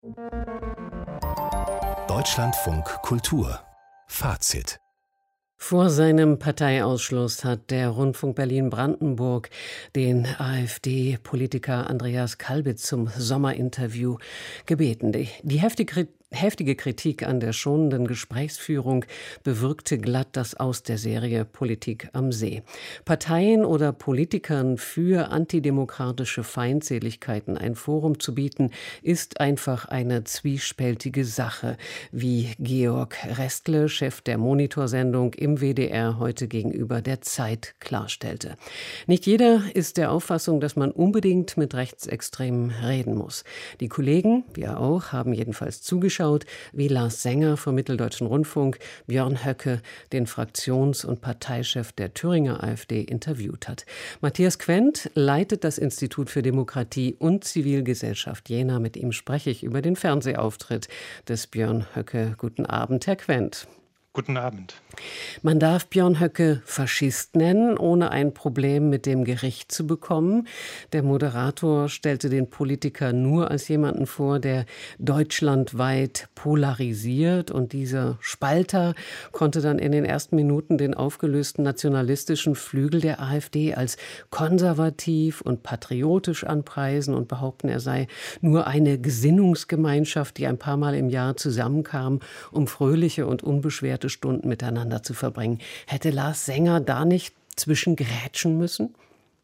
Deutschlandfunk Kultur Fazit. Vor seinem Parteiausschluss hat der Rundfunk Berlin-Brandenburg den AfD-Politiker Andreas Kalbitz zum Sommerinterview gebeten. Die heftige Kritik an der schonenden Gesprächsführung bewirkte glatt das Aus der Serie Politik am See. Parteien oder Politikern für antidemokratische Feindseligkeiten ein Forum zu bieten, ist einfach eine zwiespältige Sache, wie Georg Restle, Chef der Monitorsendung im WDR, heute gegenüber der Zeit klarstellte. Nicht jeder ist der Auffassung, dass man unbedingt mit Rechtsextremen reden muss. Die Kollegen, wir auch, haben jedenfalls zugeschaut, wie Lars Sänger vom Mitteldeutschen Rundfunk Björn Höcke, den Fraktions- und Parteichef der Thüringer AfD, interviewt hat. Matthias Quent leitet das Institut für Demokratie und Zivilgesellschaft Jena. Mit ihm spreche ich über den Fernsehauftritt des Björn Höcke. Guten Abend, Herr Quent. Guten Abend. Man darf Björn Höcke Faschist nennen, ohne ein Problem mit dem Gericht zu bekommen. Der Moderator stellte den Politiker nur als jemanden vor, der deutschlandweit polarisiert. Und dieser Spalter konnte dann in den ersten Minuten den aufgelösten nationalistischen Flügel der AfD als konservativ und patriotisch anpreisen und behaupten, er sei nur eine Gesinnungsgemeinschaft, die ein paar Mal im Jahr zusammenkam, um fröhliche und unbeschwerte Stunden miteinander zu verbringen. Hätte Lars Sänger da nicht zwischengrätschen müssen?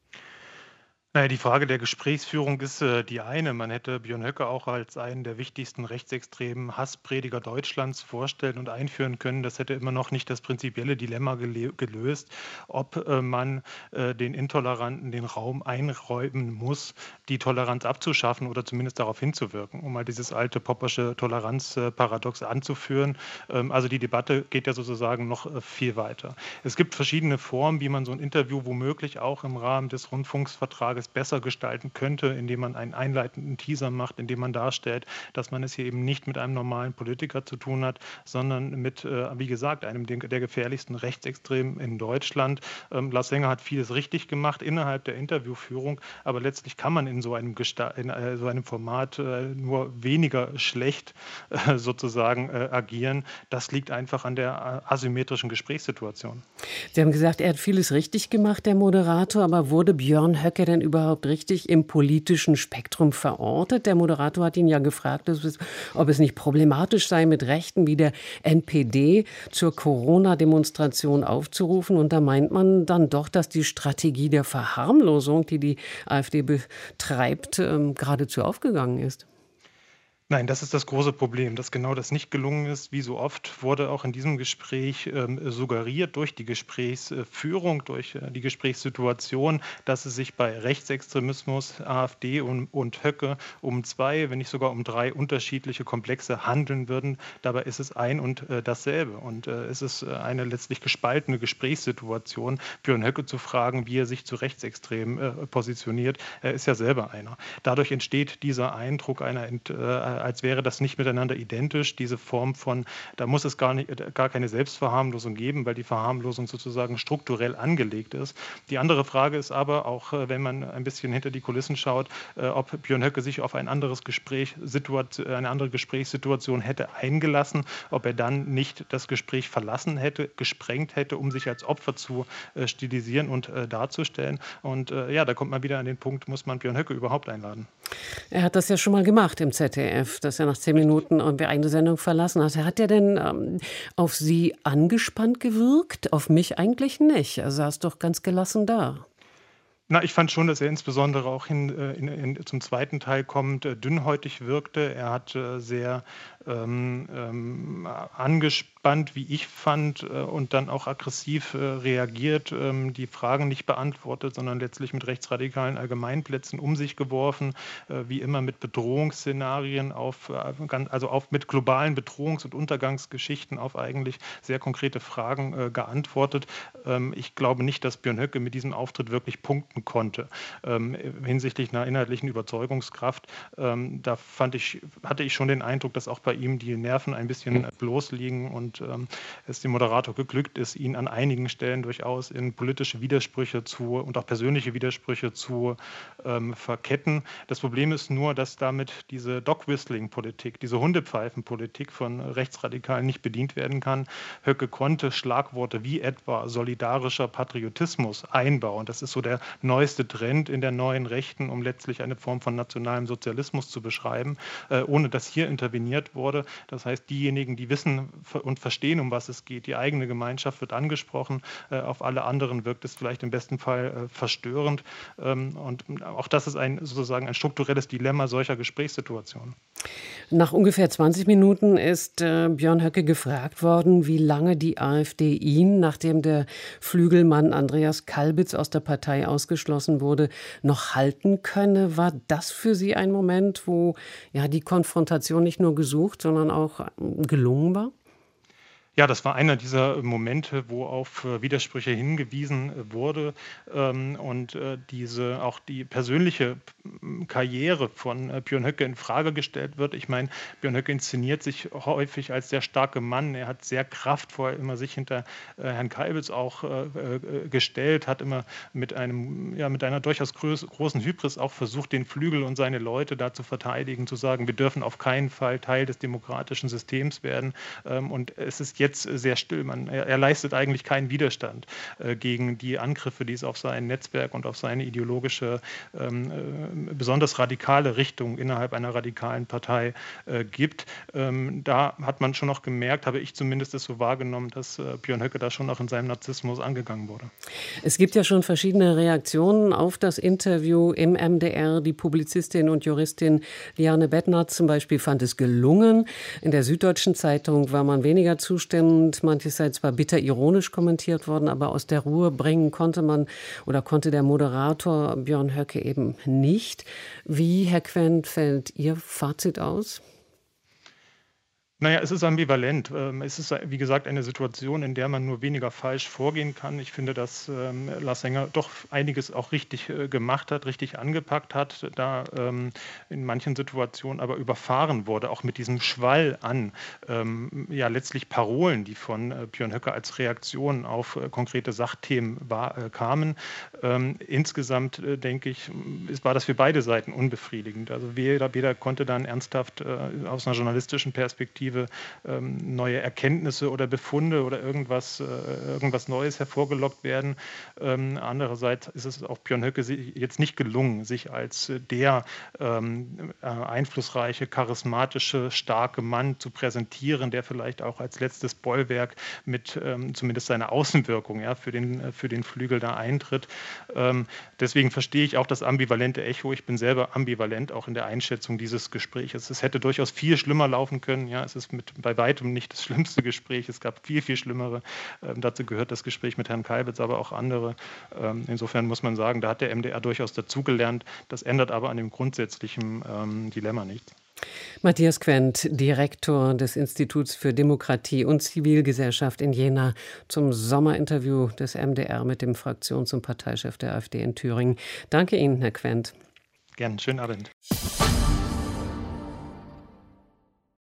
Naja, die Frage der Gesprächsführung ist die eine. Man hätte Björn Höcke auch als einen der wichtigsten rechtsextremen Hassprediger Deutschlands vorstellen und einführen können. Das hätte immer noch nicht das prinzipielle Dilemma gelöst, ob man den Intoleranten den Raum einräumen muss, die Toleranz abzuschaffen oder zumindest darauf hinzuwirken, um mal dieses alte poppersche Toleranzparadox anzuführen. Also die Debatte geht ja sozusagen noch viel weiter. Es gibt verschiedene Formen, wie man so ein Interview womöglich auch im Rahmen des Rundfunksvertrages besser gestalten könnte, indem man einen einleitenden Teaser macht, indem man darstellt, dass man es hier eben nicht mit einem normalen Politiker zu tun hat, sondern mit, wie gesagt, einem der gefährlichsten Rechtsextremen in Deutschland. Lars Sänger hat vieles richtig gemacht innerhalb der Interviewführung, aber letztlich kann man in so einem Format nur weniger schlecht sozusagen agieren. Das liegt einfach an der asymmetrischen Gesprächssituation. Sie haben gesagt, er hat vieles richtig gemacht, der Moderator, aber wurde Björn Höcke denn überhaupt richtig im politischen Spektrum verortet? Der Moderator hat ihn ja gefragt, ob es nicht problematisch sei, mit Rechten wie der NPD zur Corona-Demonstration aufzurufen. Und da meint man dann doch, dass die Strategie der Verharmlosung, die die AfD betreibt, geradezu aufgegangen ist. Nein, das ist das große Problem, dass genau das nicht gelungen ist. Wie so oft wurde auch in diesem Gespräch suggeriert durch die Gesprächsführung, durch die Gesprächssituation, dass es sich bei Rechtsextremismus, AfD und Höcke um zwei, wenn nicht sogar um drei unterschiedliche Komplexe handeln würden. Dabei ist es ein und dasselbe. Und es ist eine letztlich gespaltene Gesprächssituation, Björn Höcke zu fragen, wie er sich zu Rechtsextremen positioniert. Er ist ja selber einer. Dadurch entsteht dieser Eindruck als wäre das nicht miteinander identisch, diese Form von, da muss es gar keine Selbstverharmlosung geben, weil die Verharmlosung sozusagen strukturell angelegt ist. Die andere Frage ist aber, auch wenn man ein bisschen hinter die Kulissen schaut, ob Björn Höcke sich auf eine andere Gesprächssituation hätte eingelassen, ob er dann nicht das Gespräch verlassen hätte, gesprengt hätte, um sich als Opfer zu stilisieren und darzustellen. Und da kommt man wieder an den Punkt, muss man Björn Höcke überhaupt einladen? Er hat das ja schon mal gemacht im ZDF, dass er nach 10 Minuten eine Sendung verlassen hat. Hat er denn auf Sie angespannt gewirkt? Auf mich eigentlich nicht. Er saß doch ganz gelassen da. Na, ich fand schon, dass er insbesondere auch zum zweiten Teil kommend dünnhäutig wirkte. Er hat sehr angespannt, wie ich fand, und dann auch aggressiv reagiert, die Fragen nicht beantwortet, sondern letztlich mit rechtsradikalen Allgemeinplätzen um sich geworfen, wie immer mit Bedrohungsszenarien mit globalen Bedrohungs- und Untergangsgeschichten auf eigentlich sehr konkrete Fragen geantwortet. Ich glaube nicht, dass Björn Höcke mit diesem Auftritt wirklich punkten konnte hinsichtlich einer inhaltlichen Überzeugungskraft. Da hatte ich schon den Eindruck, dass auch bei ihm die Nerven ein bisschen bloß liegen und es dem Moderator geglückt ist, ihn an einigen Stellen durchaus in politische Widersprüche und auch persönliche Widersprüche zu verketten. Das Problem ist nur, dass damit diese Dog-Whistling-Politik, diese Hundepfeifen-Politik von Rechtsradikalen nicht bedient werden kann. Höcke konnte Schlagworte wie etwa solidarischer Patriotismus einbauen. Das ist so der neueste Trend in der neuen Rechten, um letztlich eine Form von nationalem Sozialismus zu beschreiben, ohne dass hier interveniert wurde. Das heißt, diejenigen, die wissen und verstehen, um was es geht, die eigene Gemeinschaft wird angesprochen, auf alle anderen wirkt es vielleicht im besten Fall verstörend. Und auch das ist sozusagen ein strukturelles Dilemma solcher Gesprächssituationen. Nach ungefähr 20 Minuten ist Björn Höcke gefragt worden, wie lange die AfD ihn, nachdem der Flügelmann Andreas Kalbitz aus der Partei ausgeschlossen wurde, noch halten könne. War das für Sie ein Moment, wo die Konfrontation nicht nur gesucht, sondern auch gelungen war? Ja, das war einer dieser Momente, wo auf Widersprüche hingewiesen wurde und auch die persönliche Karriere von Björn Höcke in Frage gestellt wird. Ich meine, Björn Höcke inszeniert sich häufig als sehr starker Mann. Er hat sehr kraftvoll immer sich hinter Herrn Kalbitz auch gestellt, hat immer mit einer durchaus großen Hybris auch versucht, den Flügel und seine Leute da zu verteidigen, zu sagen, wir dürfen auf keinen Fall Teil des demokratischen Systems werden. Und es ist jetzt sehr still. Er leistet eigentlich keinen Widerstand gegen die Angriffe, die es auf sein Netzwerk und auf seine ideologische, besonders radikale Richtung innerhalb einer radikalen Partei gibt. Da hat man schon noch gemerkt, habe ich zumindest es so wahrgenommen, dass Björn Höcke da schon noch in seinem Narzissmus angegangen wurde. Es gibt ja schon verschiedene Reaktionen auf das Interview im MDR. Die Publizistin und Juristin Liane Bettner zum Beispiel fand es gelungen. In der Süddeutschen Zeitung war man weniger zustimmend. Manches sei zwar bitter ironisch kommentiert worden, aber aus der Ruhe bringen konnte der Moderator Björn Höcke eben nicht. Wie, Herr Quent, fällt Ihr Fazit aus? Naja, es ist ambivalent. Es ist, wie gesagt, eine Situation, in der man nur weniger falsch vorgehen kann. Ich finde, dass Lars Sänger doch einiges auch richtig gemacht hat, richtig angepackt hat, da in manchen Situationen aber überfahren wurde, auch mit diesem Schwall an letztlich Parolen, die von Björn Höcke als Reaktion auf konkrete Sachthemen kamen. Insgesamt, denke ich, war das für beide Seiten unbefriedigend. Also weder konnte dann ernsthaft aus einer journalistischen Perspektive neue Erkenntnisse oder Befunde oder irgendwas Neues hervorgelockt werden. Andererseits ist es auch Björn Höcke jetzt nicht gelungen, sich als der einflussreiche, charismatische, starke Mann zu präsentieren, der vielleicht auch als letztes Bollwerk mit zumindest seiner Außenwirkung für den Flügel da eintritt. Deswegen verstehe ich auch das ambivalente Echo. Ich bin selber ambivalent auch in der Einschätzung dieses Gesprächs. Es hätte durchaus viel schlimmer laufen können. Ja, es ist bei weitem nicht das schlimmste Gespräch. Es gab viel, viel schlimmere. Dazu gehört das Gespräch mit Herrn Kalbitz, aber auch andere. Insofern muss man sagen, da hat der MDR durchaus dazugelernt. Das ändert aber an dem grundsätzlichen Dilemma nichts. Matthias Quent, Direktor des Instituts für Demokratie und Zivilgesellschaft in Jena, zum Sommerinterview des MDR mit dem Fraktions- und Parteichef der AfD in Thüringen. Danke Ihnen, Herr Quent. Gerne, schönen Abend.